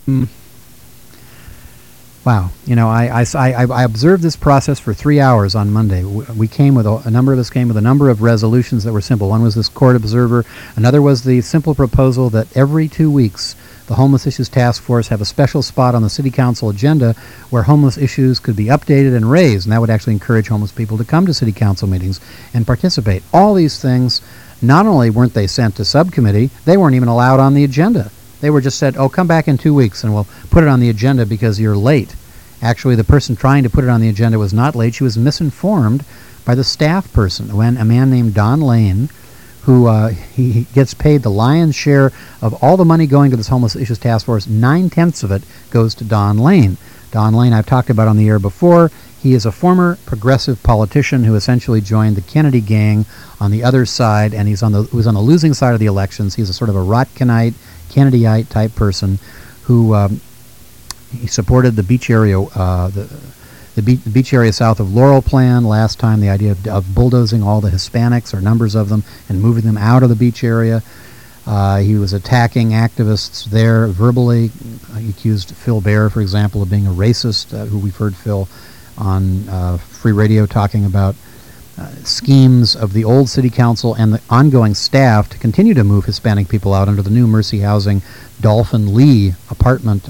Wow. I observed this process for 3 hours on Monday. We came with a number of us came with a number of resolutions that were simple. One was this court observer. Another was the simple proposal that every 2 weeks the Homeless Issues Task Force have a special spot on the City Council agenda where homeless issues could be updated and raised, and that would actually encourage homeless people to come to City Council meetings and participate. All these things, not only weren't they sent to subcommittee, they weren't even allowed on the agenda. They were just said, oh, come back in 2 weeks and we'll put it on the agenda because you're late. Actually, the person trying to put it on the agenda was not late. She was misinformed by the staff person, when a man named Don Lane, who he gets paid the lion's share of all the money going to this Homeless Issues Task Force. 9/10 of it goes to Don Lane. Don Lane, I've talked about on the air before. He is a former progressive politician who essentially joined the Kennedy gang on the other side, and he was on the losing side of the elections. He's a sort of a Rotkinite, Kennedyite type person who he supported the beach area, the beach area south of Laurel plan last time. The idea of bulldozing all the Hispanics, or numbers of them, and moving them out of the beach area. He was attacking activists there verbally. He accused Phil Baer, for example, of being a racist, who we've heard Phil on free radio talking about schemes of the old city council and the ongoing staff to continue to move Hispanic people out under the new Mercy Housing Dolphin Lee apartment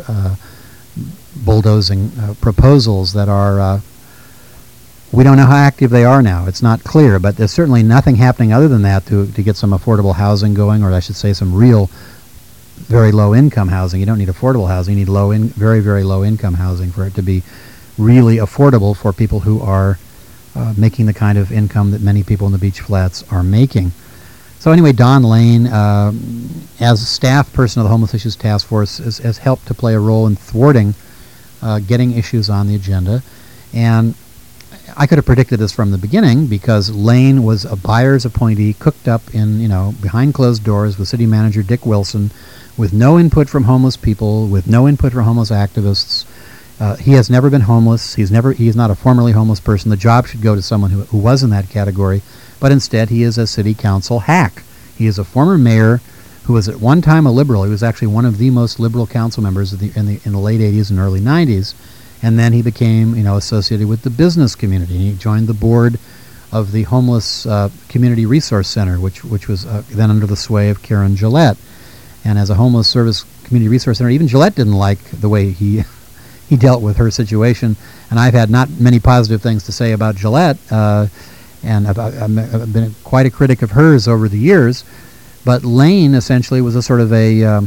bulldozing proposals that are, we don't know how active they are now. It's not clear, but there's certainly nothing happening other than that to get some affordable housing going, or I should say some real very low-income housing. You don't need affordable housing. You need very, very low-income housing for it to be really affordable for people who are making the kind of income that many people in the beach flats are making. So anyway, Don Lane, as a staff person of the Homeless Issues Task Force, has helped to play a role in thwarting getting issues on the agenda. And I could have predicted this from the beginning, because Lane was a buyer's appointee cooked up in, behind closed doors with city manager Dick Wilson, with no input from homeless people, with no input from homeless activists. He has never been homeless. He is not a formerly homeless person. The job should go to someone who was in that category, but instead he is a city council hack. He is a former mayor who was at one time a liberal. He was actually one of the most liberal council members in the late 80s and early 90s, and then he became associated with the business community. And he joined the board of the Homeless Community Resource Center, which was then under the sway of Karen Gillette. And as a homeless service community resource center, even Gillette didn't like the way he dealt with her situation. And I've had not many positive things to say about Gillette, and I've been quite a critic of hers over the years. But Lane essentially was a sort of a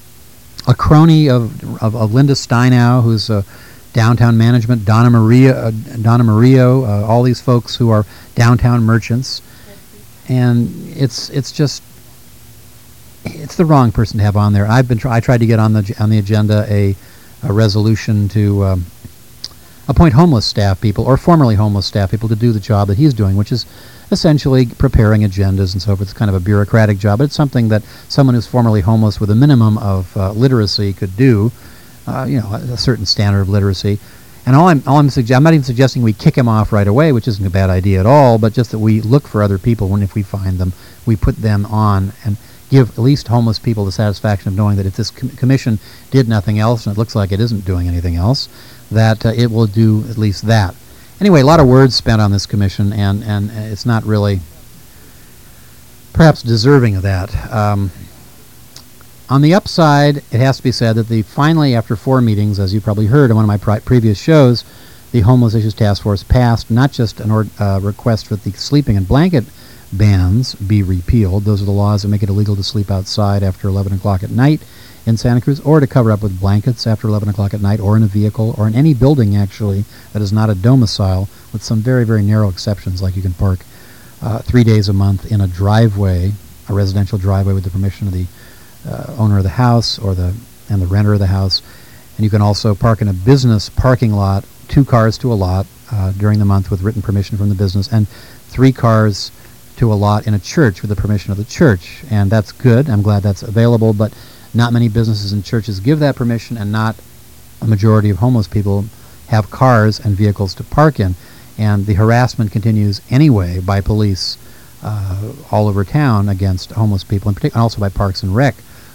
crony of Linda Steinow, who's downtown management, Donna Murillo, all these folks who are downtown merchants, and it's the wrong person to have on there. I tried to get on the agenda a resolution to appoint homeless staff people, or formerly homeless staff people, to do the job that he's doing, which is essentially preparing agendas and so forth. It's kind of a bureaucratic job, but it's something that someone who's formerly homeless with a minimum of literacy could do, a certain standard of literacy. And I'm not even suggesting we kick him off right away, which isn't a bad idea at all, but just that we look for other people, and if we find them, we put them on and give at least homeless people the satisfaction of knowing that if this commission did nothing else, and it looks like it isn't doing anything else, that it will do at least that. Anyway, a lot of words spent on this commission, and it's not really perhaps deserving of that. On the upside, it has to be said that finally, after 4 meetings, as you probably heard in one of my previous shows, the Homeless Issues Task Force passed not just a request for the sleeping and blanket bans be repealed. Those are the laws that make it illegal to sleep outside after 11 o'clock at night in Santa Cruz, or to cover up with blankets after 11 o'clock at night, or in a vehicle, or in any building, actually, that is not a domicile, with some very, very narrow exceptions, like you can park 3 days a month in a driveway, a residential driveway, with the permission of the owner of the house and the renter of the house. And you can also park in a business parking lot, 2 cars to a lot during the month with written permission from the business, and 3 cars to a lot in a church with the permission of the church. And that's good. I'm glad that's available, but not many businesses and churches give that permission, and not a majority of homeless people have cars and vehicles to park in. And the harassment continues anyway by police all over town against homeless people, in particular, and also by Parks and Rec,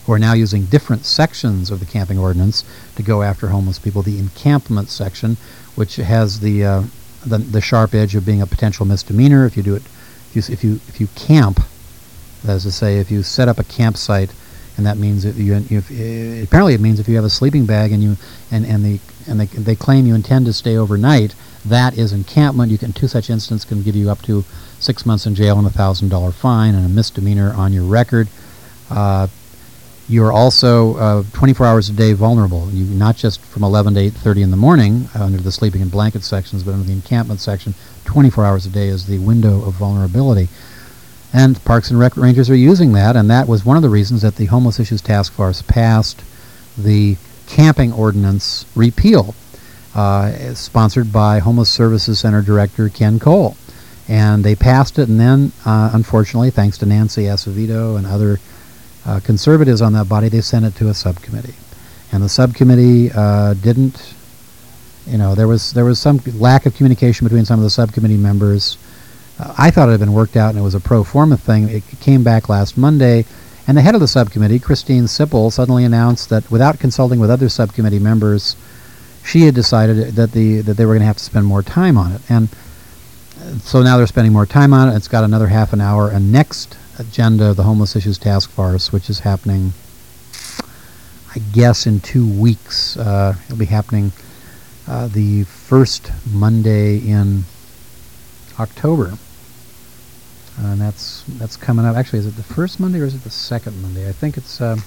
we're now using different sections of the camping ordinance to go after homeless people. The encampment section, which has the sharp edge of being a potential misdemeanor if you do it, if you camp, that is to say, if you set up a campsite, and that means that apparently it means if you have a sleeping bag and they claim you intend to stay overnight, that is encampment. Two such incidents can give you up to 6 months in jail and a $1,000 fine and a misdemeanor on your record. You're also 24 hours a day vulnerable. Not just from 11 to 8:30 in the morning under the sleeping and blanket sections, but under the encampment section, 24 hours a day is the window of vulnerability. And Parks and Rec Rangers are using that, and that was one of the reasons that the Homeless Issues Task Force passed the camping ordinance repeal, sponsored by Homeless Services Center Director Ken Cole. And they passed it, and then, unfortunately, thanks to Nancy Acevedo and other conservatives on that body, they sent it to a subcommittee. And the subcommittee didn't, there was some lack of communication between some of the subcommittee members. I thought it had been worked out and it was a pro forma thing. It came back last Monday, and the head of the subcommittee, Christine Sippel, suddenly announced that without consulting with other subcommittee members, she had decided that they were going to have to spend more time on it. And so now they're spending more time on it. It's got another half an hour. And next agenda of the Homeless Issues Task Force, which is happening, I guess, in 2 weeks. It'll be happening the first Monday in October. And that's coming up. Actually, is it the first Monday or is it the second Monday? I think it's the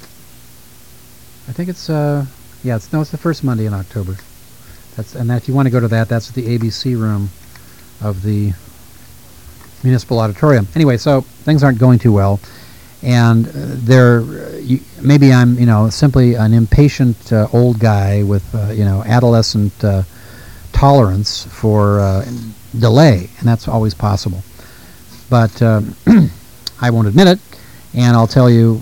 first Monday in October. And if you want to go to that, that's at the ABC room of the Municipal Auditorium. Anyway, so things aren't going too well, and maybe I'm simply an impatient old guy with adolescent tolerance for delay, and that's always possible. But I won't admit it, and I'll tell you,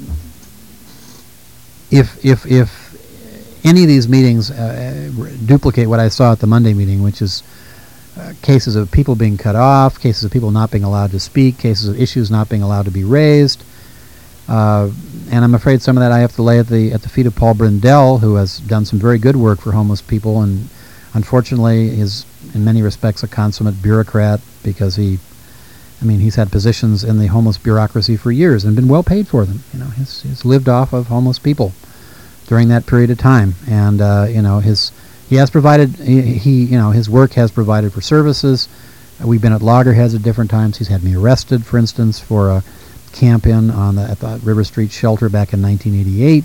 if any of these meetings duplicate what I saw at the Monday meeting, which is cases of people being cut off, cases of people not being allowed to speak, cases of issues not being allowed to be raised, and I'm afraid some of that I have to lay at the feet of Paul Brindell, who has done some very good work for homeless people, and unfortunately is in many respects a consummate bureaucrat, because he's had positions in the homeless bureaucracy for years and been well paid for them. He's lived off of homeless people during that period of time, and he has provided his work has provided for services. We've been at loggerheads at different times. He's had me arrested, for instance, for a camp-in at the River Street shelter back in 1988.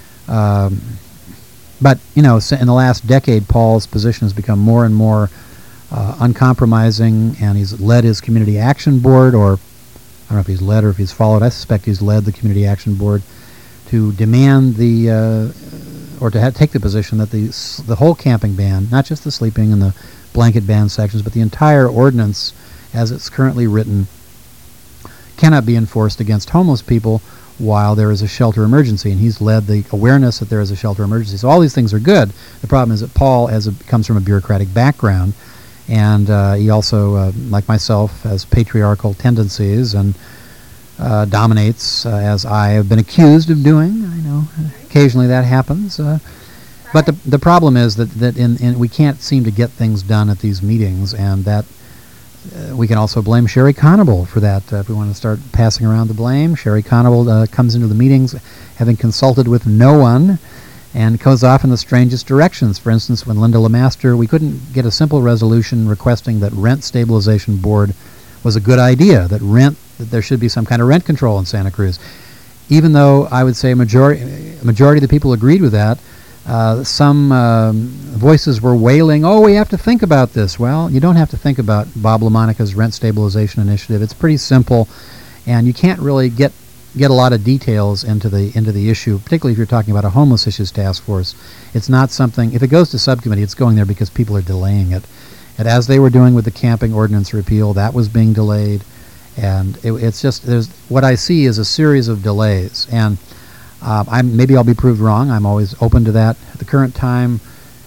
But in the last decade, Paul's position has become more and more uncompromising, and he's led his Community Action Board, or I don't know if he's led or if he's followed. I suspect he's led the Community Action Board to demand take the position that the whole camping ban, not just the sleeping and the blanket ban sections, but the entire ordinance as it's currently written, cannot be enforced against homeless people while there is a shelter emergency. And he's led the awareness that there is a shelter emergency. So all these things are good. The problem is that Paul comes from a bureaucratic background, and he also, like myself, has patriarchal tendencies and dominates, as I have been accused of doing. I know occasionally that happens. But the problem is that we can't seem to get things done at these meetings, and that we can also blame Sherry Conable for that. If we want to start passing around the blame, Sherry Conable comes into the meetings having consulted with no one and goes off in the strangest directions. For instance, when Linda LeMaster, we couldn't get a simple resolution requesting that rent stabilization board was a good idea, that there should be some kind of rent control in Santa Cruz. Even though I would say a majority of the people agreed with that, some voices were wailing, "Oh, we have to think about this." Well, you don't have to think about Bob LaMonica's rent stabilization initiative. It's pretty simple, and you can't really get a lot of details into the issue, particularly if you're talking about a homeless issues task force. It's not something, if it goes to subcommittee, it's going there because people are delaying it. And as they were doing with the camping ordinance repeal, that was being delayed. And it's just, what I see is a series of delays. And maybe I'll be proved wrong. I'm always open to that. At the current time,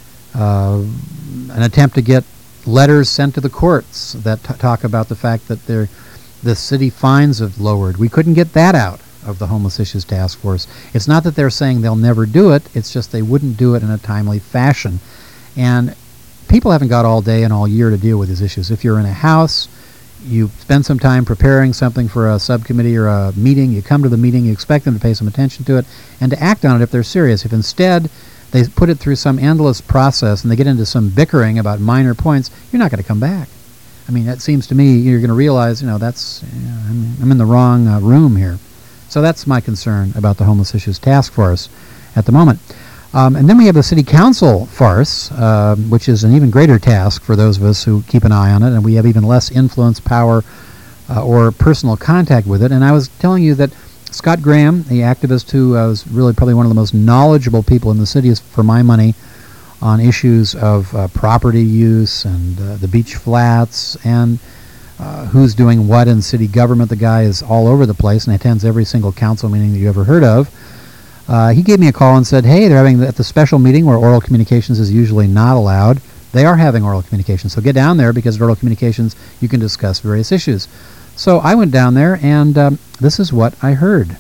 an attempt to get letters sent to the courts that talk about the fact that the city fines have lowered. We couldn't get that out. of the Homeless Issues Task Force. It's not that they're saying they'll never do it, it's just they wouldn't do it in a timely fashion. And people haven't got all day and all year to deal with these issues. If you're in a house, you spend some time preparing something for a subcommittee or a meeting, you come to the meeting, you expect them to pay some attention to it and to act on it if they're serious. If instead they put it through some endless process and they get into some bickering about minor points, you're not going to come back. I mean, it seems to me you're going to realize, that's, I'm in the wrong room here. So that's my concern about the Homeless Issues Task Force at the moment. And then we have the City Council farce, which is an even greater task for those of us who keep an eye on it, and we have even less influence, power, or personal contact with it. And I was telling you that Scott Graham, the activist who was really probably one of the most knowledgeable people in the city, is, for my money, on issues of property use and the beach flats and who's doing what in city government. The guy is all over the place and attends every single council meeting that you ever heard of. He gave me a call and said, hey, they're having at the special meeting where oral communications is usually not allowed, they are having oral communications. So get down there, because at oral communications you can discuss various issues. So I went down there, and this is what I heard.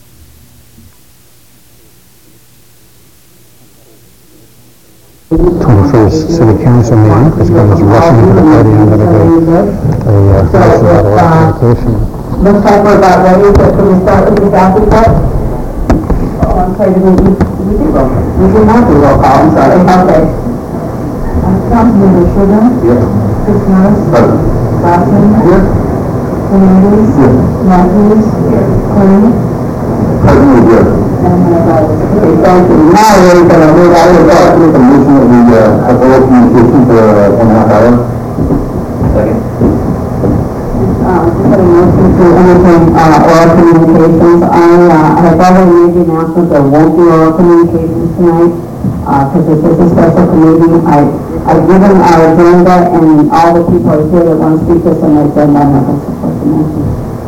21st City Council meeting. Chris Gunn is rushing to the podium to make a motion about oral communication. Looks like we're about ready, so can we start with the staff report? Oh, I'm sorry, we did roll. We did not do roll call, I'm sorry. Okay. Councilmember Sugar? Yes. Chris Norris? Present. Glassman? Here. Hernandez? Here. Matthews? Here. Quinn? Presently here. And Okay, thank you. Now we're going to move on to make a motion that we have oral communication for 1.5 hours. Second. just a motion to entertain oral communications. I have already made the announcement there won't be oral communications tonight because this is a special committee. I've given our agenda, and all the people are here that want to speak to us on the agenda, and I can support the motion.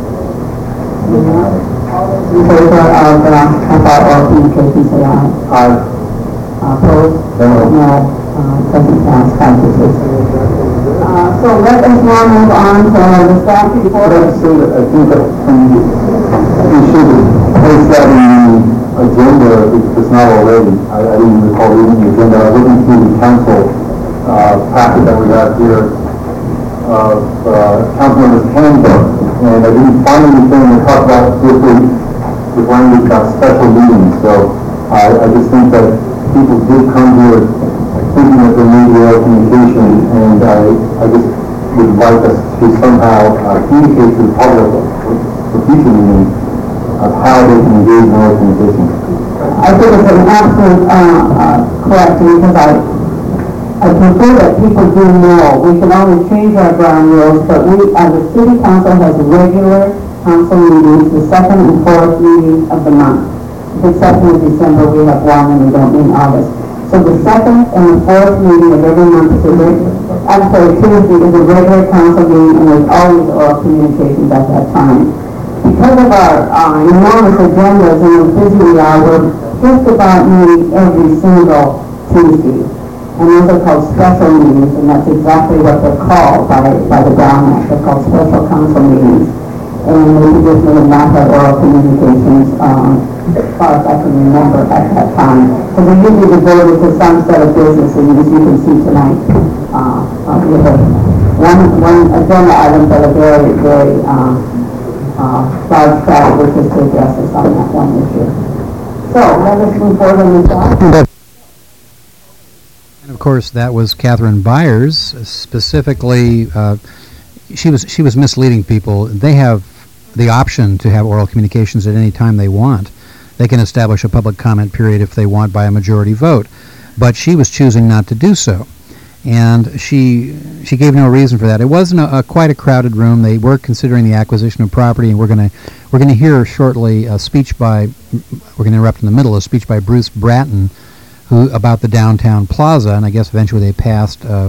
All those in favor of oral communications, say aye. Aye. Opposed? No. Doesn't pass. 5-6. So let us now move on to the staff report. I think that we should place that in the agenda if it's not already. I didn't recall reading the agenda. I was looking through the council packet that we have here of Councilmember's handbook, and I didn't find anything to talk about with language about special meetings. So I just think that people did come here thinking that there may be oral communication, and I just would like us to somehow communicate to the public for future meetings of how they can engage in oral communication. I think it's an absolute correct, because I prefer that people do know. We can always change our ground rules, but the city council has regular council meetings, the second and fourth meeting of the month. The exception of December, we have one, and we don't meet in August. So the second and the fourth meeting of every month is Tuesday is a regular council meeting, and there's always oral communications at that time. Because of our enormous agendas and how busy we are, we're just about meeting every single Tuesday. And those are called special meetings, and that's exactly what they're called by the Brown Act. They're called special council meetings. And we traditionally have not had oral communications as far as I can remember at that time. So we usually devoted to some set of business, and as you can see tonight, we have one agenda item that are very, very large track, which is to address us on that one issue. So let us move forward on this one. And of course, that was Catherine Byers. Specifically, she was misleading people. They have the option to have oral communications at any time they want. They can establish a public comment period if they want by a majority vote. But she was choosing not to do so. And she gave no reason for that. It wasn't quite a crowded room. They were considering the acquisition of property, and we're going to hear shortly a speech by, we're going to interrupt in the middle, a speech by Bruce Bratton, who about the downtown plaza, and I guess eventually they passed a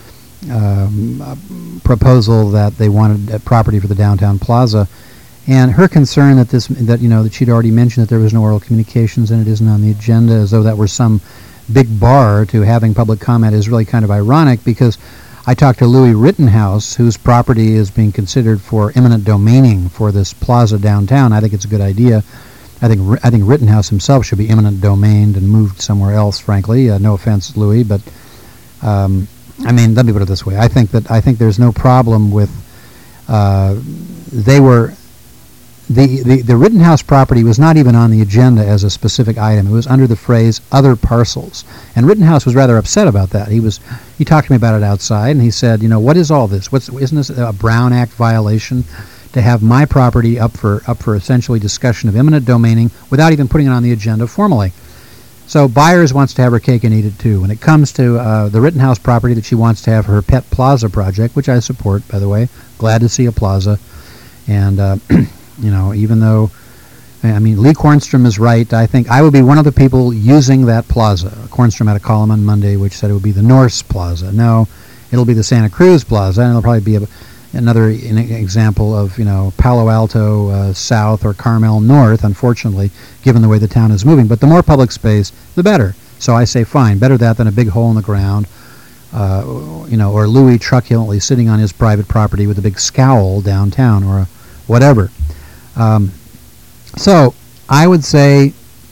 proposal that they wanted property for the downtown plaza. And her concern that she'd already mentioned that there was no oral communications and it isn't on the agenda, as though that were some big bar to having public comment, is really kind of ironic, because I talked to Louis Rittenhouse, whose property is being considered for eminent domaining for this plaza downtown. I think it's a good idea. I think Rittenhouse himself should be eminent domained and moved somewhere else. Frankly, no offense, Louis, but I mean, let me put it this way: I think there's no problem with the Rittenhouse property was not even on the agenda as a specific item. It was under the phrase "other parcels," and Rittenhouse was rather upset about that. He talked to me about it outside, and he said, "You know, what is all this? Isn't this a Brown Act violation to have my property up for essentially discussion of eminent domaining without even putting it on the agenda formally?" So Byers wants to have her cake and eat it too. When it comes to the Rittenhouse property that she wants to have her pet plaza project, which I support, by the way, glad to see a plaza, and you know, even though, I mean, Lee Kornstrom is right. I think I would be one of the people using that plaza. Kornstrom had a column on Monday which said it would be the Norse Plaza. No, it'll be the Santa Cruz Plaza, and it'll probably be another example of, you know, Palo Alto South or Carmel North, unfortunately, given the way the town is moving. But the more public space, the better. So I say fine, better that than a big hole in the ground, you know, or Louis truculently sitting on his private property with a big scowl downtown or whatever. So I would say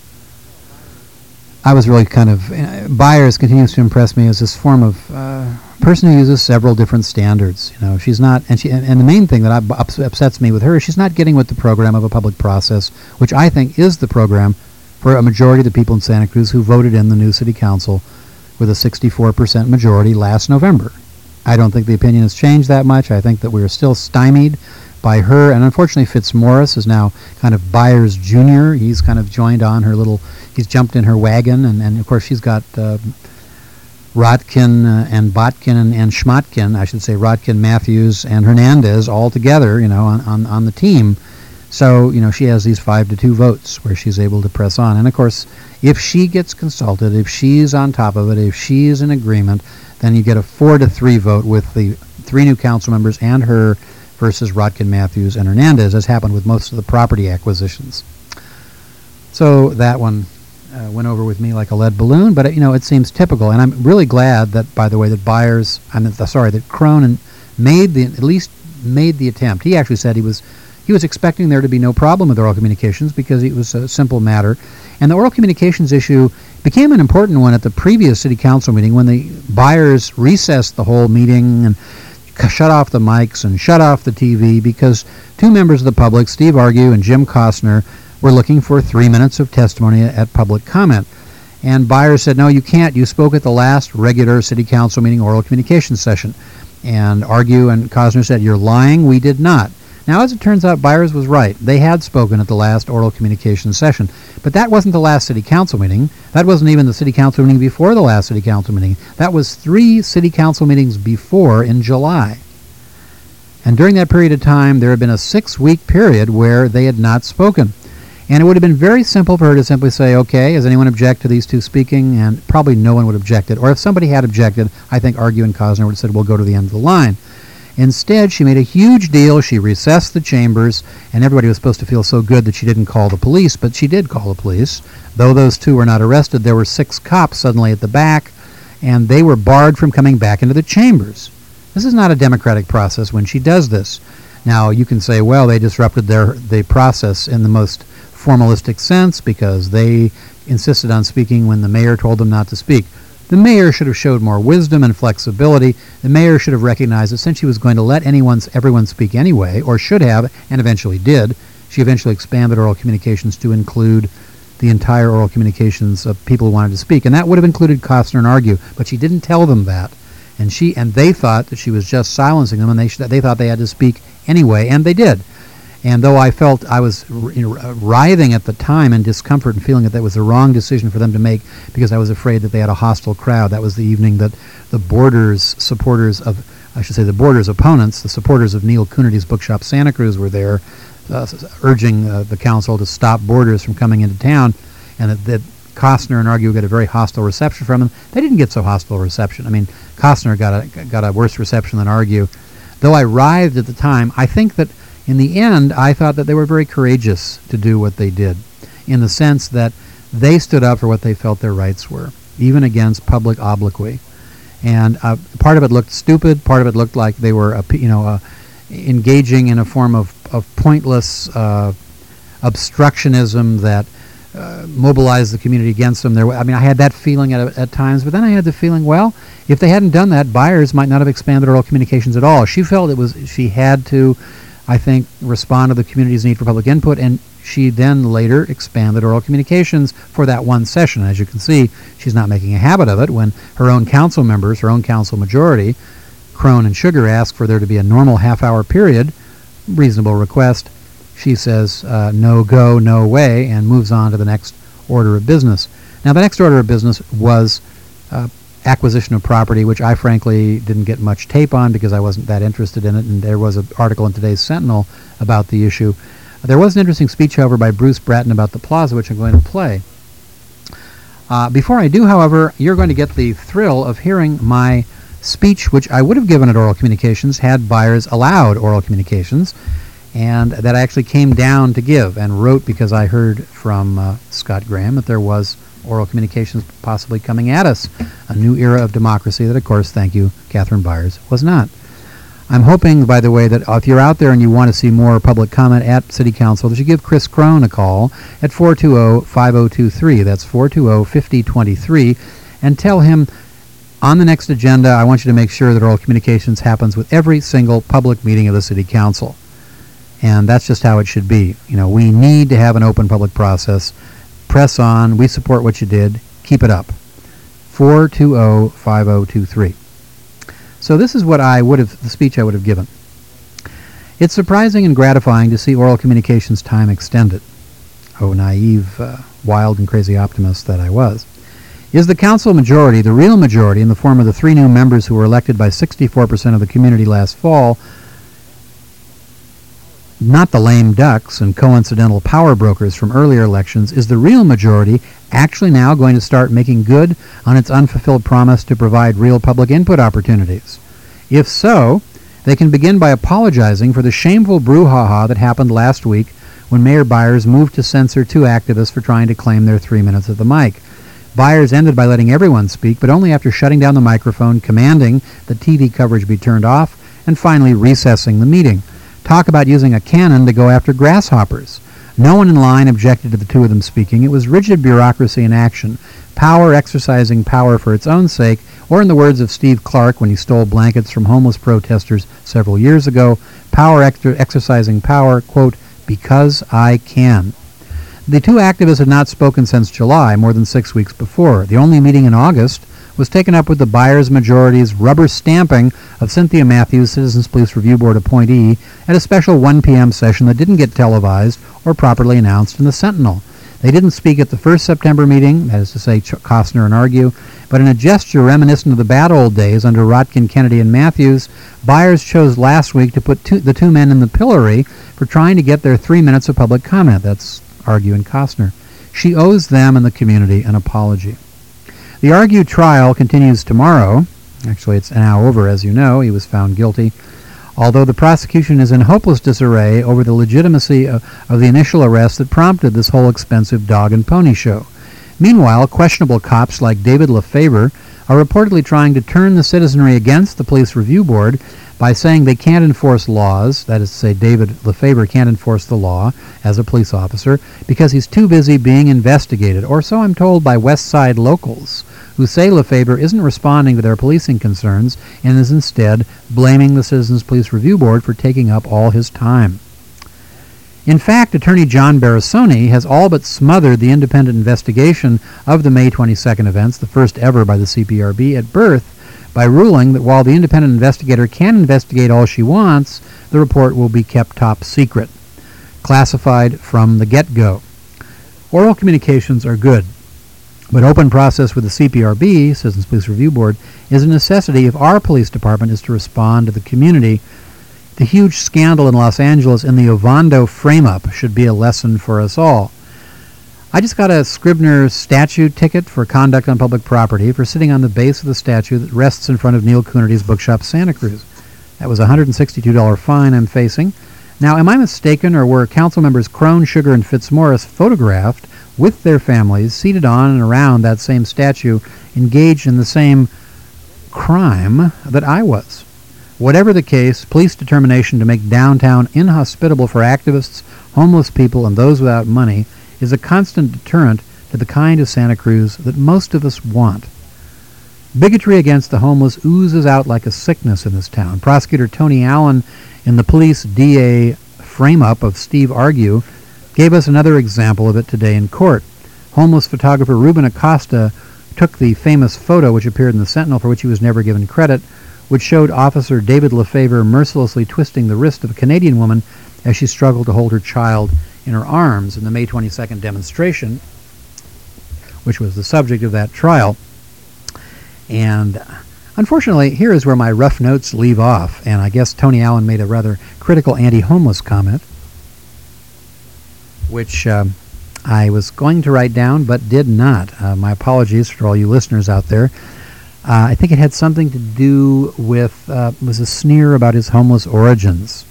I was really kind of, Byers continues to impress me as this form of person who uses several different standards. You know, she's not, and the main thing that upsets me with her is she's not getting with the program of a public process, which I think is the program for a majority of the people in Santa Cruz who voted in the new city council with a 64% majority last November. I don't think the opinion has changed that much. I think that we are still stymied by her, and unfortunately Fitzmaurice is now kind of Byers Jr. He's kind of joined on her he's jumped in her wagon, and of course she's got Rotkin and Botkin and Schmotkin, I should say, Rotkin, Matthews, and Hernandez all together, you know, on the team. So, you know, she has these 5-2 votes where she's able to press on. And of course, if she gets consulted, if she's on top of it, if she's in agreement, then you get a 4-3 vote with the 3 new council members and her versus Rotkin, Matthews, and Hernandez, as happened with most of the property acquisitions. So that one went over with me like a lead balloon, but, you know, it seems typical. And I'm really glad that, by the way, that Cronin at least made the attempt. He actually said he was expecting there to be no problem with oral communications because it was a simple matter. And the oral communications issue became an important one at the previous city council meeting when the Byers recessed the whole meeting and shut off the mics and shut off the TV because 2 members of the public, Steve Argue and Jim Costner, were looking for 3 minutes of testimony at public comment. And Byers said, "No, you can't. You spoke at the last regular city council meeting oral communication session." And Argue and Costner said, "You're lying. We did not." Now, as it turns out, Byers was right. They had spoken at the last oral communication session. But that wasn't the last city council meeting. That wasn't even the city council meeting before the last city council meeting. That was 3 city council meetings before in July. And during that period of time, there had been a 6-week period where they had not spoken. And it would have been very simple for her to simply say, "Okay, does anyone object to these 2 speaking?" And probably no one would have objected. Or if somebody had objected, I think Argue and Costner would have said, "We'll go to the end of the line." Instead, she made a huge deal. She recessed the chambers, and everybody was supposed to feel so good that she didn't call the police, but she did call the police. Though those 2 were not arrested, there were 6 cops suddenly at the back, and they were barred from coming back into the chambers. This is not a democratic process when she does this. Now, you can say, well, they disrupted the process in the most formalistic sense because they insisted on speaking when the mayor told them not to speak. The mayor should have showed more wisdom and flexibility. The mayor should have recognized that since she was going to let everyone speak anyway, or should have, and eventually did, she eventually expanded oral communications to include the entire oral communications of people who wanted to speak. And that would have included Costner and Argue, but she didn't tell them that. And they thought that she was just silencing them, and they thought they had to speak anyway, and they did. And though I felt I was writhing at the time in discomfort and feeling that was the wrong decision for them to make because I was afraid that they had a hostile crowd. That was the evening that the Borders opponents, the supporters of Neil Cunity's bookshop Santa Cruz were there, urging the council to stop Borders from coming into town, and that Costner and Argue got a very hostile reception from them. They didn't get so hostile a reception. I mean, Costner got a worse reception than Argue. Though I writhed at the time, I think that in the end, I thought that they were very courageous to do what they did, in the sense that they stood up for what they felt their rights were, even against public obloquy. And part of it looked stupid. Part of it looked like they were, engaging in a form of pointless obstructionism that mobilized the community against them. I had that feeling at times, but then I had the feeling, well, if they hadn't done that, Byers might not have expanded oral communications at all. She felt she had to, I think, respond to the community's need for public input, and she then later expanded oral communications for that one session. As you can see, she's not making a habit of it. When her own council members, her own council majority, Crone and Sugar, ask for there to be a normal half-hour period, reasonable request, she says no go, no way, and moves on to the next order of business. Now, the next order of business was acquisition of property, which I frankly didn't get much tape on because I wasn't that interested in it, and there was an article in today's Sentinel about the issue. There was an interesting speech, however, by Bruce Bratton about the plaza, which I'm going to play. Before I do, however, you're going to get the thrill of hearing my speech, which I would have given at Oral Communications had Byers allowed Oral Communications, and that I actually came down to give and wrote because I heard from Scott Graham that there was Oral Communications possibly coming at us, a new era of democracy that, of course, thank you, Catherine Byers, was not. I'm hoping, by the way, that if you're out there and you want to see more public comment at City Council, that you give Chris Crone a call at 420-5023. That's 420-5023, and tell him on the next agenda, I want you to make sure that Oral Communications happens with every single public meeting of the City Council. And that's just how it should be. We need to have an open public process. Press on. We support what you did. Keep it up. 420-5023. So this is what the speech I would have given. It's surprising and gratifying to see Oral Communications time extended. Oh, naive, wild and crazy optimist that I was. Is the council majority, the real majority, in the form of the 3 new members who were elected by 64% of the community last fall, not the lame ducks and coincidental power brokers from earlier elections, is the real majority actually now going to start making good on its unfulfilled promise to provide real public input opportunities? If so, they can begin by apologizing for the shameful brouhaha that happened last week when Mayor Byers moved to censor 2 activists for trying to claim their 3 minutes at the mic. Byers ended by letting everyone speak, but only after shutting down the microphone, commanding that TV coverage be turned off, and finally recessing the meeting. Talk about using a cannon to go after grasshoppers. No one in line objected to the 2 of them speaking. It was rigid bureaucracy in action, power exercising power for its own sake, or in the words of Steve Clark when he stole blankets from homeless protesters several years ago, power exercising power, quote, because I can. The 2 activists had not spoken since July, more than 6 weeks before. The only meeting in August was taken up with the Byers majority's rubber stamping of Cynthia Matthews, Citizens Police Review Board appointee, at a special 1 p.m. session that didn't get televised or properly announced in the Sentinel. They didn't speak at the first September meeting, that is to say Costner and Argue, but in a gesture reminiscent of the bad old days under Rotkin, Kennedy, and Matthews, Byers chose last week to put the 2 men in the pillory for trying to get their 3 minutes of public comment. That's Argue and Costner. She owes them and the community an apology. The Argue trial continues tomorrow. Actually, it's now over, as you know. He was found guilty. Although the prosecution is in hopeless disarray over the legitimacy of the initial arrest that prompted this whole expensive dog and pony show. Meanwhile, questionable cops like David Lefebvre are reportedly trying to turn the citizenry against the Police Review Board by saying they can't enforce laws, that is to say David Lefebvre can't enforce the law as a police officer because he's too busy being investigated, or so I'm told by West Side locals, who say Lefebvre isn't responding to their policing concerns and is instead blaming the Citizens Police Review Board for taking up all his time. In fact, Attorney John Barasoni has all but smothered the independent investigation of the May 22nd events, the first ever by the CPRB, at birth, by ruling that while the independent investigator can investigate all she wants, the report will be kept top secret, classified from the get-go. Oral communications are good, but open process with the CPRB, Citizens Police Review Board, is a necessity if our police department is to respond to the community. The huge scandal in Los Angeles in the Ovando frame-up should be a lesson for us all. I just got a Scribner statue ticket for conduct on public property for sitting on the base of the statue that rests in front of Neil Coonerty's bookshop, Santa Cruz. That was a $162 fine I'm facing. Now, am I mistaken, or were council members Crone, Sugar, and Fitzmaurice photographed with their families seated on and around that same statue, engaged in the same crime that I was? Whatever the case, police determination to make downtown inhospitable for activists, homeless people, and those without money is a constant deterrent to the kind of Santa Cruz that most of us want. Bigotry against the homeless oozes out like a sickness in this town. Prosecutor Tony Allen, in the police DA frame-up of Steve Argue, gave us another example of it today in court. Homeless photographer Ruben Acosta took the famous photo which appeared in the Sentinel, for which he was never given credit, which showed Officer David Lefevre mercilessly twisting the wrist of a Canadian woman as she struggled to hold her child in her arms in the May 22nd demonstration, which was the subject of that trial. And unfortunately, here is where my rough notes leave off, and I guess Tony Allen made a rather critical anti-homeless comment, which I was going to write down but did not. My apologies for all you listeners out there. I think it had something to do with, was a sneer about his homeless origins.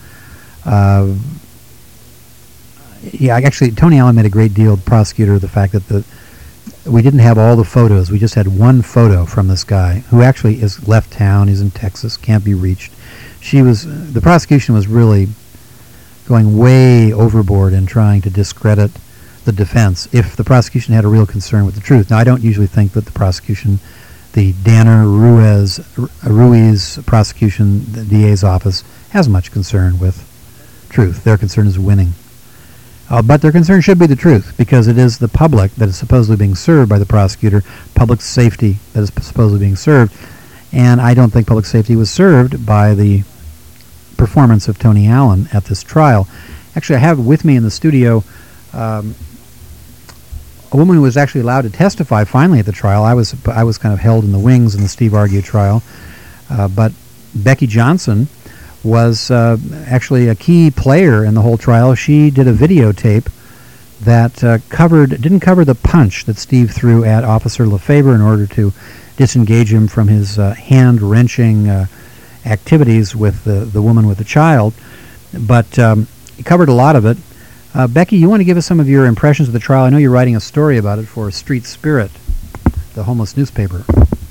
Yeah, actually, Tony Allen made a great deal, prosecutor, of the fact that we didn't have all the photos. We just had one photo from this guy, who actually is left town. He's in Texas, can't be reached. The prosecution was really going way overboard in trying to discredit the defense if the prosecution had a real concern with the truth. Now, I don't usually think that the prosecution, the Danner Ruiz prosecution, the DA's office, has much concern with truth. Their concern is winning. But their concern should be the truth, because it is the public that is supposedly being served by the prosecutor, public safety that is supposedly being served, and I don't think public safety was served by the performance of Tony Allen at this trial. Actually, I have with me in the studio a woman who was actually allowed to testify finally at the trial. I was kind of held in the wings in the Steve Argue trial, but Becky Johnson was actually a key player in the whole trial. She did a videotape that didn't cover the punch that Steve threw at Officer Lefevre in order to disengage him from his hand-wrenching activities with the woman with the child, but it covered a lot of it. Becky, you want to give us some of your impressions of the trial? I know you're writing a story about it for Street Spirit, the homeless newspaper.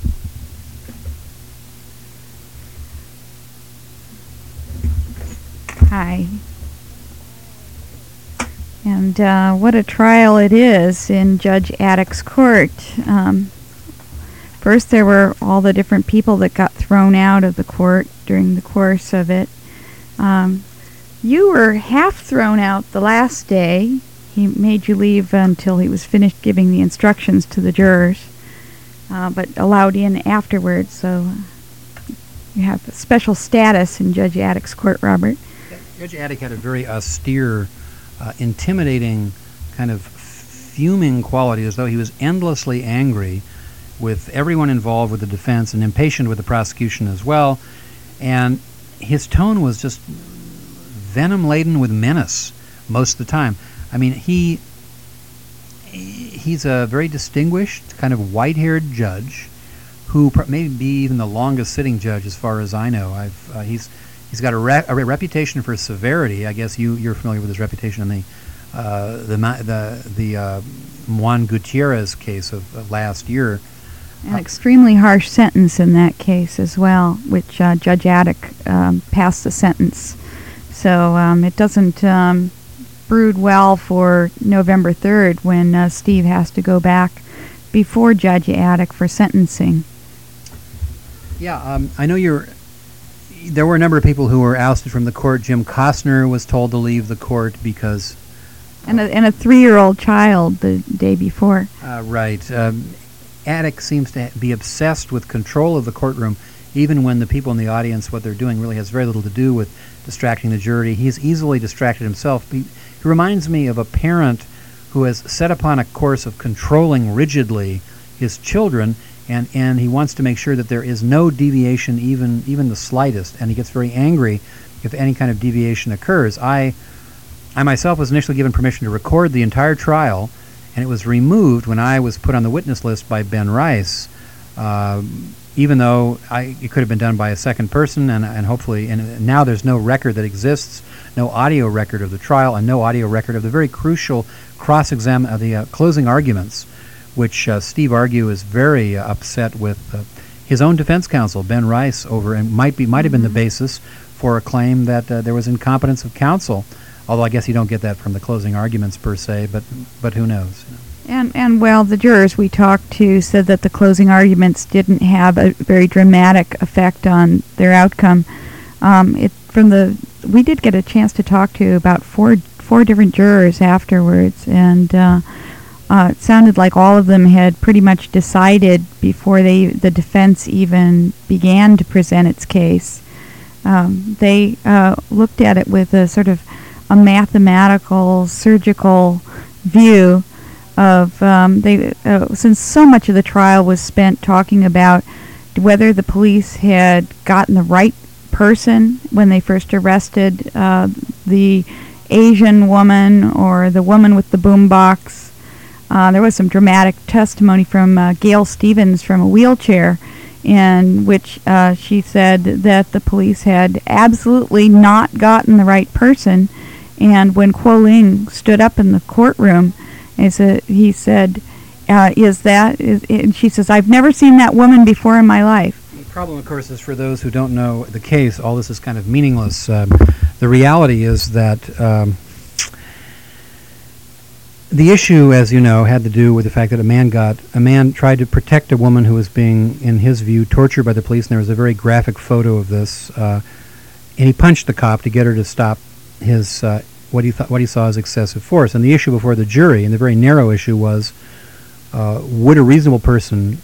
Hi. And what a trial it is in Judge Attick's court. First, there were all the different people that got thrown out of the court during the course of it. You were half thrown out the last day. He made you leave until he was finished giving the instructions to the jurors, but allowed in afterwards, so you have a special status in Judge Attick's court, Robert. Judge Attick had a very austere, intimidating, kind of fuming quality, as though he was endlessly angry with everyone involved with the defense and impatient with the prosecution as well. And his tone was just venom-laden with menace most of the time. I mean, he's a very distinguished, kind of white-haired judge who may be even the longest-sitting judge as far as I know. He's got a reputation for severity. I guess you're familiar with his reputation in the Juan Gutierrez case of last year. An extremely harsh sentence in that case as well, which Judge Attick passed the sentence. So it doesn't brood well for November 3rd when Steve has to go back before Judge Attick for sentencing. Yeah, I know there were a number of people who were ousted from the court. Jim Costner was told to leave the court because... And a 3-year-old child the day before. Right. Attick seems to be obsessed with control of the courtroom, even when the people in the audience, what they're doing really has very little to do with distracting the jury. He's easily distracted himself. He reminds me of a parent who has set upon a course of controlling rigidly his children, and he wants to make sure that there is no deviation, even the slightest, and he gets very angry if any kind of deviation occurs. I myself was initially given permission to record the entire trial, and it was removed when I was put on the witness list by Ben Rice, even though it could have been done by a second person, and hopefully, and now there's no record that exists, no audio record of the trial, and no audio record of the very crucial cross-exam of the closing arguments, which Steve Argue is very upset with his own defense counsel, Ben Rice, over, and might have been the basis for a claim that there was incompetence of counsel. Although I guess you don't get that from the closing arguments per se, but who knows? And well, the jurors we talked to said that the closing arguments didn't have a very dramatic effect on their outcome. We did get a chance to talk to about four different jurors afterwards, and it sounded like all of them had pretty much decided before the defense even began to present its case. They looked at it with a sort of a mathematical, surgical view of since so much of the trial was spent talking about whether the police had gotten the right person when they first arrested the Asian woman or the woman with the boombox. There was some dramatic testimony from Gail Stevens from a wheelchair, in which she said that the police had absolutely not gotten the right person. And when Kuo Ling stood up in the courtroom, he said, and she says, "I've never seen that woman before in my life." The problem, of course, is for those who don't know the case, all this is kind of meaningless. The reality is that the issue, as you know, had to do with the fact that a man tried to protect a woman who was being, in his view, tortured by the police, and there was a very graphic photo of this. And he punched the cop to get her to stop his what he saw as excessive force. And the issue before the jury, and the very narrow issue, was would a reasonable person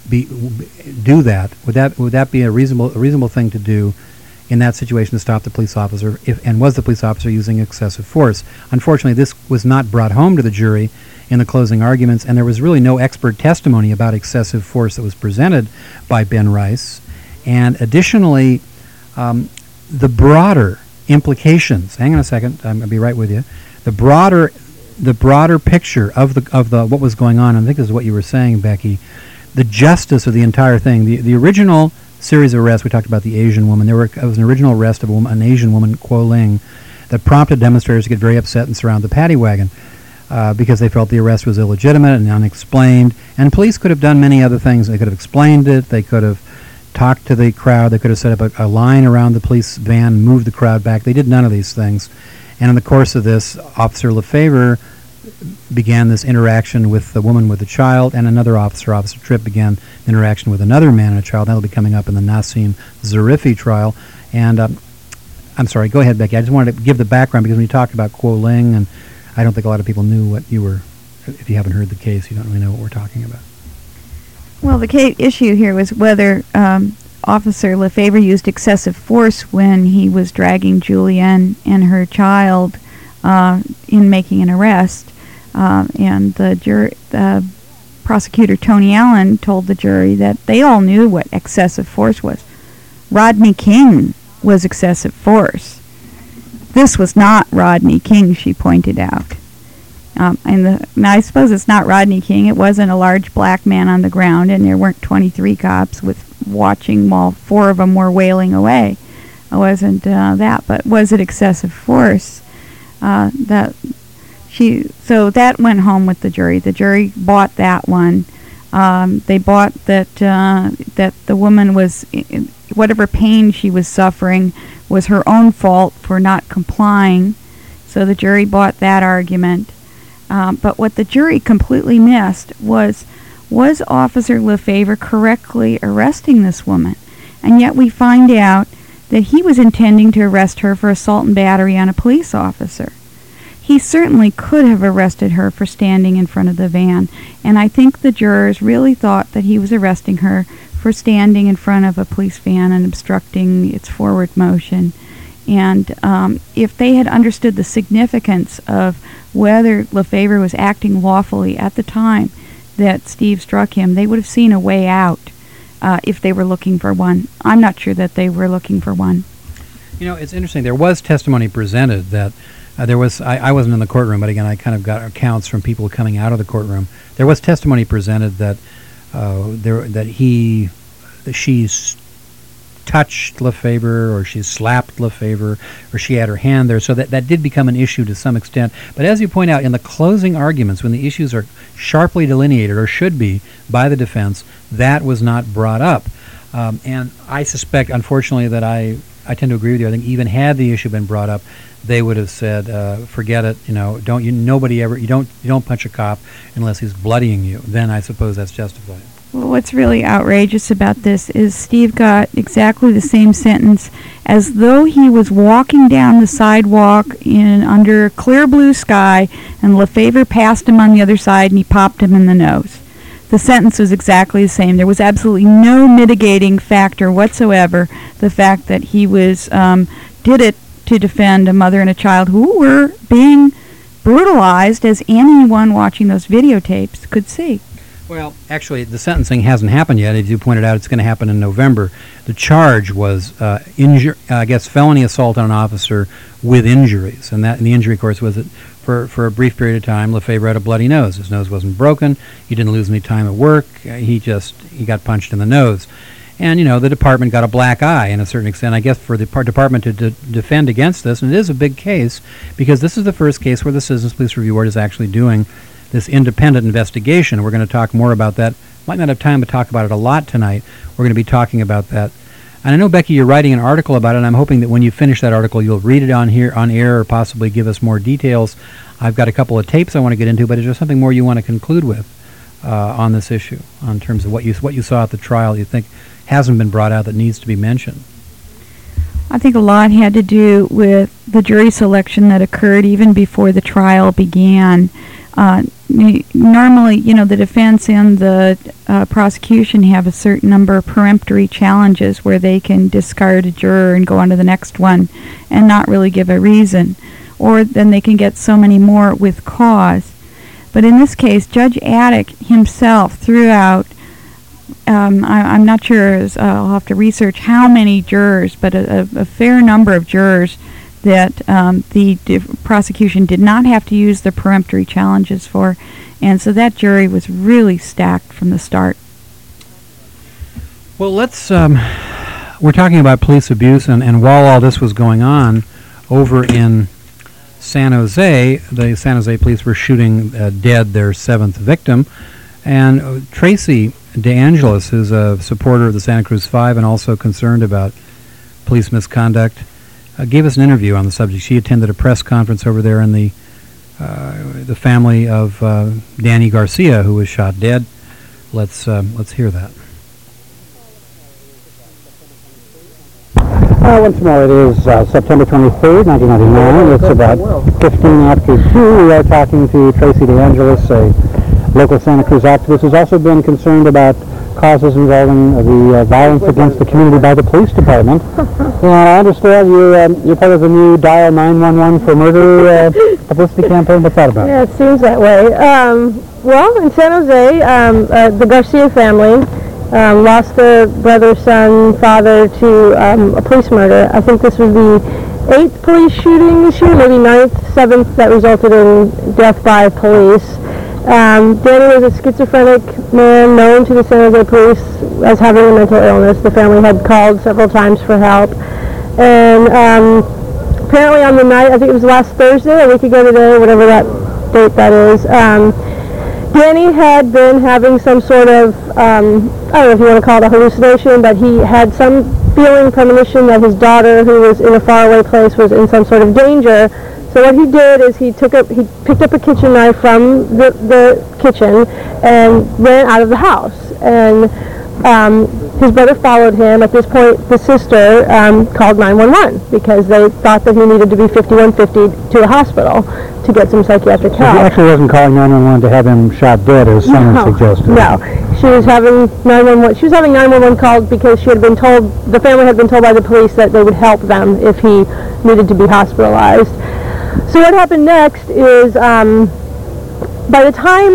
do that? Would that be a reasonable thing to do in that situation to stop the police officer? And was the police officer using excessive force? Unfortunately, this was not brought home to the jury in the closing arguments, and there was really no expert testimony about excessive force that was presented by Ben Rice. And additionally, the broader implications. Hang on a second. I'll be right with you. The broader picture of the what was going on. And I think this is what you were saying, Becky. The justice of the entire thing. The original series of arrests, we talked about the Asian woman. There was an original arrest of an Asian woman, Kuo Ling, that prompted demonstrators to get very upset and surround the paddy wagon because they felt the arrest was illegitimate and unexplained. And police could have done many other things. They could have explained it. They could have talked to the crowd. They could have set up a line around the police van, moved the crowd back. They did none of these things. And in the course of this, Officer Lefevre began this interaction with the woman with the child, and another officer, Officer Tripp, began interaction with another man and a child. That'll be coming up in the Nassim Zarifi trial. And I'm sorry, go ahead, Becky. I just wanted to give the background because when you talked about Kuo Ling, and I don't think a lot of people knew what you were, if you haven't heard the case, you don't really know what we're talking about. Well, the issue here was whether Officer Lefevre used excessive force when he was dragging Julianne and her child in making an arrest. And the prosecutor, Tony Allen, told the jury that they all knew what excessive force was. Rodney King was excessive force. This was not Rodney King, she pointed out. Now, I suppose it's not Rodney King. It wasn't a large black man on the ground, and there weren't 23 cops watching while 4 of them were wailing away. It wasn't that, but was it excessive force? So that went home with the jury. The jury bought that one. They bought that the woman was, whatever pain she was suffering was her own fault for not complying. So the jury bought that argument. But what the jury completely missed was Officer Lefevre correctly arresting this woman? And yet we find out that he was intending to arrest her for assault and battery on a police officer. He certainly could have arrested her for standing in front of the van, and I think the jurors really thought that he was arresting her for standing in front of a police van and obstructing its forward motion. And if they had understood the significance of whether Lefevre was acting lawfully at the time that Steve struck him, they would have seen a way out if they were looking for one. I'm not sure that they were looking for one. You know, it's interesting. There was testimony presented that there was, I wasn't in the courtroom, but again, I kind of got accounts from people coming out of the courtroom. There was testimony presented that she's touched Lefevre, or she slapped Lefevre, or she had her hand there. So that did become an issue to some extent. But as you point out, in the closing arguments, when the issues are sharply delineated, or should be, by the defense, that was not brought up. And I suspect, unfortunately, that I tend to agree with you. I think even had the issue been brought up, they would have said, "Forget it. You know, you don't punch a cop unless he's bloodying you." Then I suppose that's justified. Well, what's really outrageous about this is Steve got exactly the same sentence as though he was walking down the sidewalk under a clear blue sky, and Lefevre passed him on the other side, and he popped him in the nose. The sentence was exactly the same. There was absolutely no mitigating factor whatsoever. The fact that he did it to defend a mother and a child who were being brutalized, as anyone watching those videotapes could see. Well, actually, the sentencing hasn't happened yet. As you pointed out, it's going to happen in November. The charge was, felony assault on an officer with injuries, and the injury, of course, was that for a brief period of time, Lefevre had a bloody nose. His nose wasn't broken. He didn't lose any time at work. He got punched in the nose. And, the department got a black eye, in a certain extent, I guess, for the department to defend against this. And it is a big case, because this is the first case where the Citizens Police Review Board is actually doing this independent investigation. We're going to talk more about that. Might not have time to talk about it a lot tonight. We're going to be talking about that. And I know, Becky, you're writing an article about it, and I'm hoping that when you finish that article, you'll read it on air, or possibly give us more details. I've got a couple of tapes I want to get into, but is there something more you want to conclude with on this issue, in terms of what you saw at the trial you think hasn't been brought out that needs to be mentioned? I think a lot had to do with the jury selection that occurred even before the trial began. Normally, the defense and the prosecution have a certain number of peremptory challenges where they can discard a juror and go on to the next one and not really give a reason. Or then they can get so many more with cause. But in this case, Judge Attic himself threw out, I'm not sure, I'll have to research how many jurors, but a fair number of jurors that the prosecution did not have to use the peremptory challenges for. And so that jury was really stacked from the start. Well, we're talking about police abuse, and while all this was going on over in San Jose, the San Jose police were shooting dead their 7th victim, and Tracy DeAngelis, who's a supporter of the Santa Cruz Five and also concerned about police misconduct, gave us an interview on the subject. She attended a press conference over there in the family of Danny Garcia, who was shot dead. Let's hear that. Once more, it is September 23rd, 1999. It's about 15 after 2. We are talking to Tracy DeAngelis, a local Santa Cruz activist who's also been concerned about causes involving the violence against the community by the police department. And I understand you're part of the new Dial 911 for Murder publicity campaign. What's that about? Yeah, it seems that way. Well, in San Jose, the Garcia family lost their brother, son, father to a police murder. I think this was the 8th police shooting this year, maybe 9th, 7th, that resulted in death by police. Danny was a schizophrenic man known to the San Jose police as having a mental illness. The family had called several times for help. And apparently on the night, I think it was last Thursday, a week ago today, whatever that date that is, Danny had been having some sort of, I don't know if you want to call it a hallucination, but he had some feeling, premonition that his daughter, who was in a faraway place, was in some sort of danger. So what he did is he picked up a kitchen knife from the kitchen and ran out of the house. And his brother followed him. At this point, the sister called 911 because they thought that he needed to be 5150 to a hospital to get some psychiatric help. So he actually wasn't calling 911 to have him shot dead, as someone suggested. No, she was having 911. She was having 911 called because she had been told, the family had been told by the police that they would help them if he needed to be hospitalized. So what happened next is, by the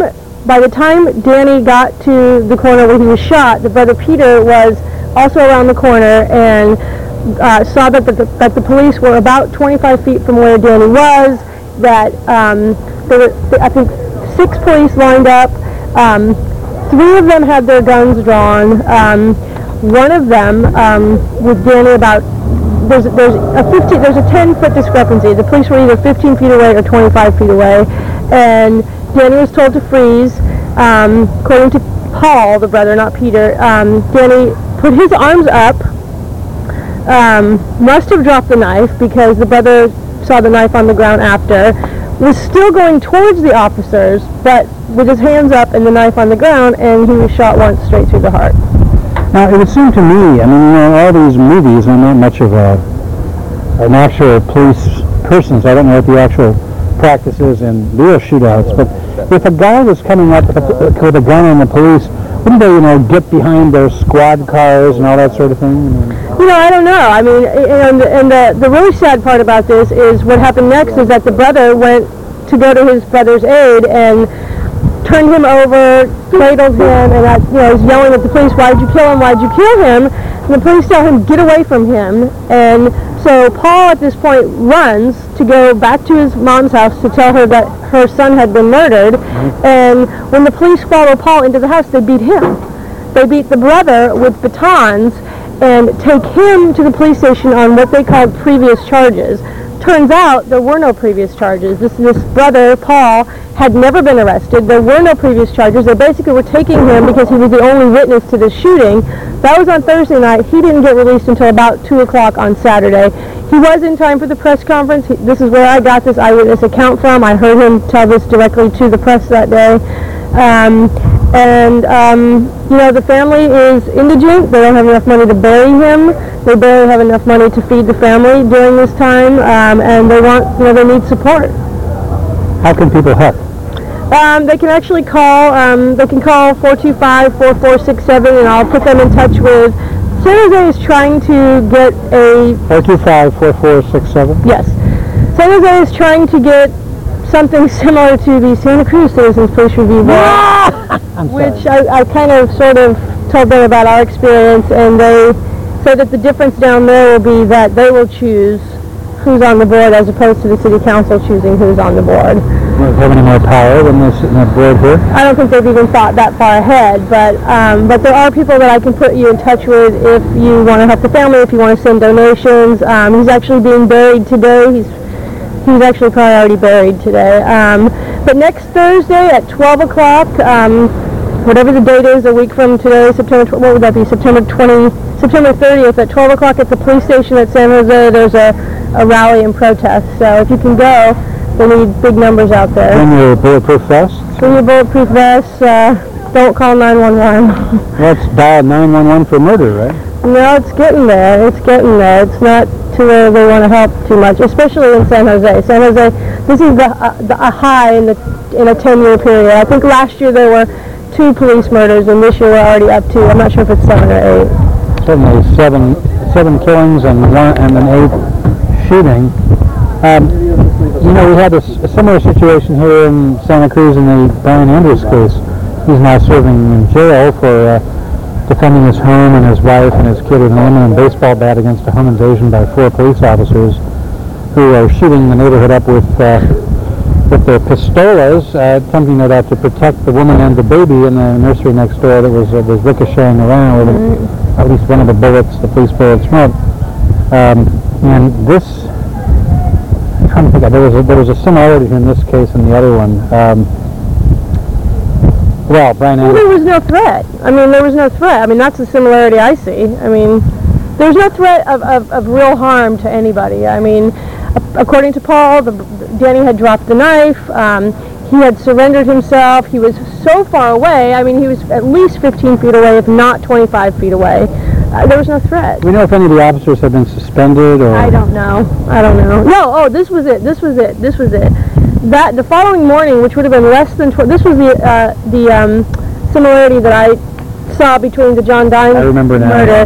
time Danny got to the corner where he was shot, the brother Peter was also around the corner and saw that the police were about 25 feet from where Danny was. That there were, I think, 6 police lined up. 3 of them had their guns drawn. One of them, with Danny about, there's a 10-foot discrepancy. The police were either 15 feet away or 25 feet away, and Danny was told to freeze. According to Paul, the brother, not Peter, Danny put his arms up must have dropped the knife because the brother saw the knife on the ground after, was still going towards the officers, but with his hands up and the knife on the ground, and he was shot once straight through the heart. Now, it would seem to me, I mean, all these movies, I'm not much of an actual police person, so I don't know what the actual practice is in real shootouts, but if a guy was coming up with a gun on the police, wouldn't they, get behind their squad cars and all that sort of thing? I don't know. I mean, and the really sad part about this is what happened next is that the brother went to go to his brother's aid and turned him over, cradled him, and was yelling at the police, "Why'd you kill him? Why'd you kill him?" And the police tell him, "Get away from him." And so Paul at this point runs to go back to his mom's house to tell her that her son had been murdered. And when the police follow Paul into the house, they beat him. They beat the brother with batons and take him to the police station on what they called previous charges. Turns out there were no previous charges. This brother, Paul, had never been arrested. There were no previous charges. They basically were taking him because he was the only witness to this shooting. That was on Thursday night. He didn't get released until about 2 o'clock on Saturday. He was in time for the press conference. This is where I got this eyewitness account from. I heard him tell this directly to the press that day. The family is indigent. They don't have enough money to bury him. They barely have enough money to feed the family during this time, and they want, they need support. How can people help? They can actually call, they can call 425-4467, and I'll put them in touch with, San Jose is trying to get a... 425-4467? Yes. San Jose is trying to get something similar to the Santa Cruz Citizens Police Review Board, which I kind of sort of told them about our experience, and they said that the difference down there will be that they will choose who's on the board as opposed to the city council choosing who's on the board. Do they have any more power than they sit in that board here? I don't think they've even thought that far ahead, but there are people that I can put you in touch with if you want to help the family, if you want to send donations. He's actually being buried today. He's actually probably already buried today. But next Thursday at 12 o'clock, whatever the date is, a week from today, September 30th at 12 o'clock at the police station at San Jose, there's a rally and protest. So if you can go, we need big numbers out there. Bring your bulletproof vest? Bring your bulletproof vest. Don't call 911. Let's dial 911 for murder, right? No, it's getting there. It's getting there. It's not to where they want to help too much, especially in San Jose. San Jose, this is a high in a 10-year period. I think last year there were 2 police murders, and this year we're already up to, I'm not sure if it's 7 or 8. Certainly 7 killings and an 8th shooting. We had a similar situation here in Santa Cruz in the Brian Andrews case. He's now serving in jail for defending his home and his wife and his kid with an aluminum baseball bat against a home invasion by 4 police officers who are shooting the neighborhood up with their pistolas, attempting no doubt to protect the woman and the baby in the nursery next door that was ricocheting around with at least one of the bullets, the police bullets went. And this, I'm trying to think, there was a similarity in this case and the other one. Brian Andrews. There was no threat. There was no threat. That's the similarity I see. There's no threat of real harm to anybody. According to Paul, Danny had dropped the knife. He had surrendered himself. He was so far away. He was at least 15 feet away, if not 25 feet away. There was no threat. Do we know if any of the officers have been suspended or? I don't know. No, this was it. That the following morning, which would have been less than 12, this was the similarity that I saw between the John Dine murder.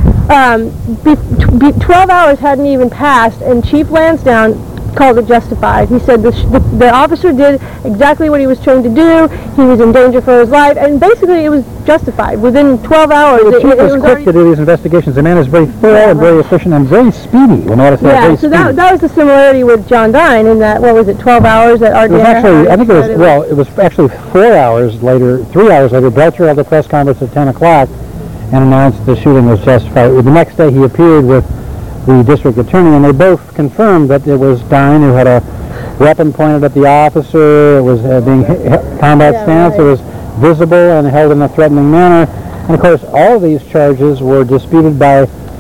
12 hours hadn't even passed, and Chief Lansdowne called it justified. He said the officer did exactly what he was trained to do. He was in danger for his life, and basically it was justified. Within 12 hours, the chief was quick to do these investigations. The man is very thorough and very efficient and very speedy. That was the similarity with John Dine in that, 12 hours at RDR? It was actually 4 hours later, 3 hours later, Belcher held a press conference at 10 o'clock and announced the shooting was justified. The next day he appeared with the district attorney, and they both confirmed that it was Dine who had a weapon pointed at the officer. It was being combat stance. Right. It was visible and held in a threatening manner. And of course, all of these charges were disputed by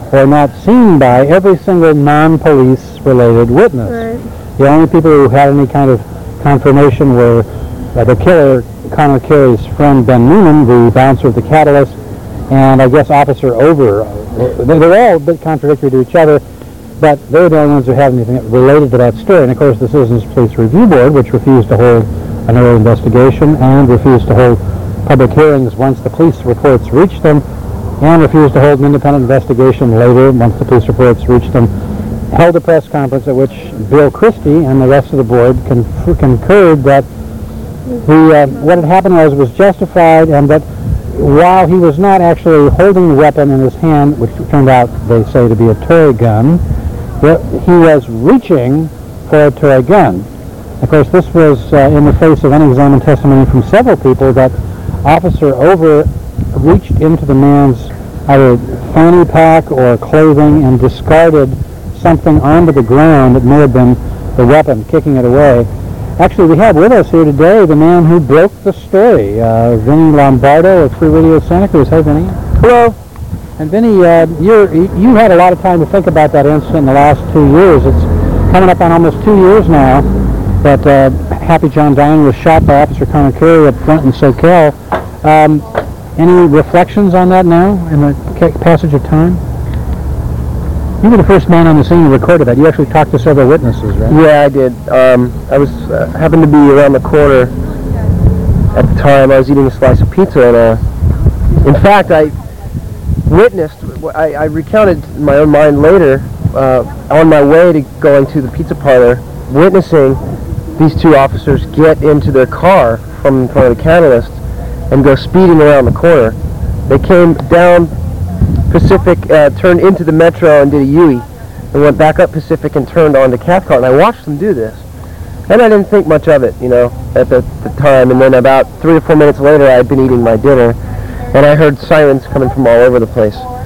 or not seen by every single non-police related witness. Right. The only people who had any kind of confirmation were the killer, Connor Carey's friend Ben Newman, the bouncer of the Catalyst, and I guess Officer Over. They were all a bit contradictory to each other, but they were the only ones who had anything related to that story. And of course the Citizens Police Review Board, which refused to hold an early investigation and refused to hold public hearings once the police reports reached them, and refused to hold an independent investigation later once the police reports reached them, held a press conference at which Bill Christie and the rest of the board concurred that what had happened was justified, and that while he was not actually holding the weapon in his hand, which turned out, they say, to be a toy gun, he was reaching for a toy gun. Of course, this was in the face of unexamined testimony from several people that Officer Over reached into the man's either fanny pack or clothing and discarded something onto the ground that may have been the weapon, kicking it away. Actually, we have with us here today the man who broke the story, Vinny Lombardo of Free Radio Santa Cruz. Hi, Vinny. Hello. And Vinny, you had a lot of time to think about that incident in the last 2 years. It's coming up on almost 2 years now that Happy John Diamond was shot by Officer Connor Carey up front in Soquel. Any reflections on that now in the passage of time? You were the first man on the scene who recorded that. You actually talked to several witnesses, right? Yeah, I did. I was happened to be around the corner at the time. I was eating a slice of pizza, and in fact, I witnessed. I recounted in my own mind later, on my way to going to the pizza parlor, witnessing these two officers get into their car from in front of the Catalyst and go speeding around the corner. They came down Pacific, turned into the Metro and did a U-turn, and went back up Pacific and turned onto Cathcart, and I watched them do this. And I didn't think much of it, at the time, and then about 3 or 4 minutes later I had been eating my dinner, and I heard sirens coming from all over the place.